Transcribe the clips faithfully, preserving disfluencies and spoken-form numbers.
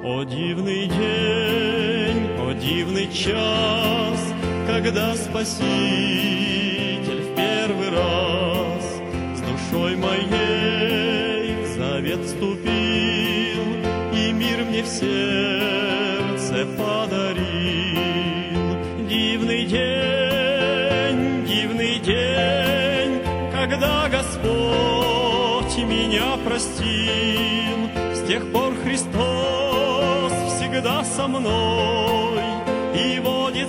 О дивный день, о дивный час, когда Спаситель в первый раз с душой моей в завет вступил и мир мне в сердце подарил. Дивный день, дивный день, когда Господь меня простил, с тех пор Христос всегда со мной и водит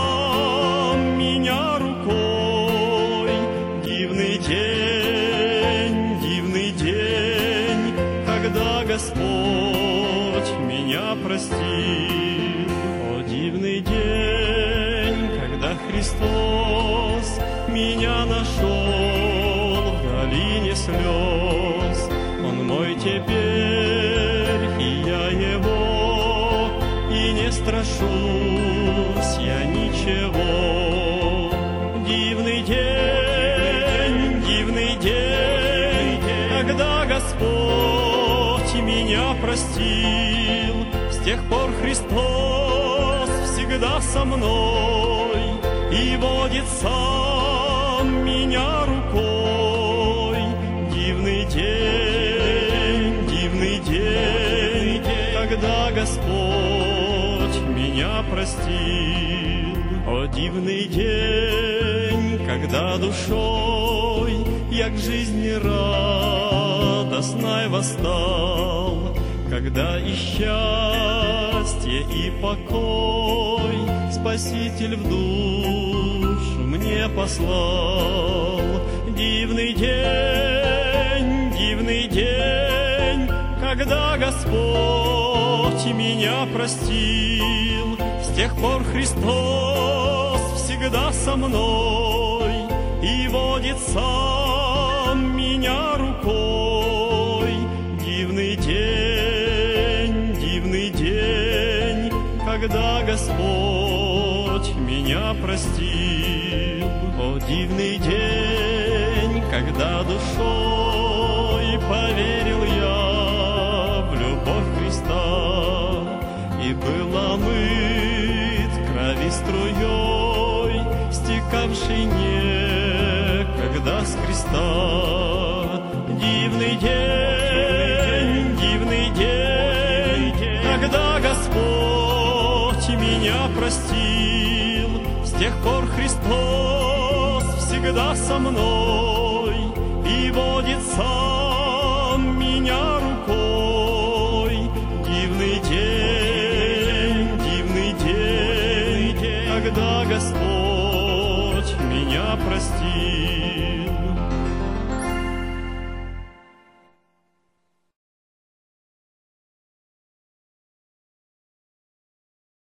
сам меня рукой. Дивный день, дивный день, когда Господь меня простил. О, дивный день, когда Христос меня нашел в долине слез. Он мой теперь, и я его, и не страшусь я ничего. Дивный день, дивный день, когда Господь меня простил, с тех пор Христос всегда со мной и водит сам меня рукой. Дивный день, дивный день, когда Господь меня простил. О, дивный день, когда душой я к жизни радостной восстал, когда и счастье, и покой Спаситель в душу мне послал. Дивный день, дивный день, когда Господь меня простил, с тех пор Христос всегда со мной и водит сам меня рукой. Дивный день, дивный день, когда Господь меня простил. О, дивный день, когда душой поверил я в любовь Христа и был омыт крови струей, стекавшей некогда с креста. Дивный день, дивный день, когда Господь меня простил, с тех пор Христос всегда со мной и водит сам меня рукой. Дивный день, дивный день, когда Господь меня простил.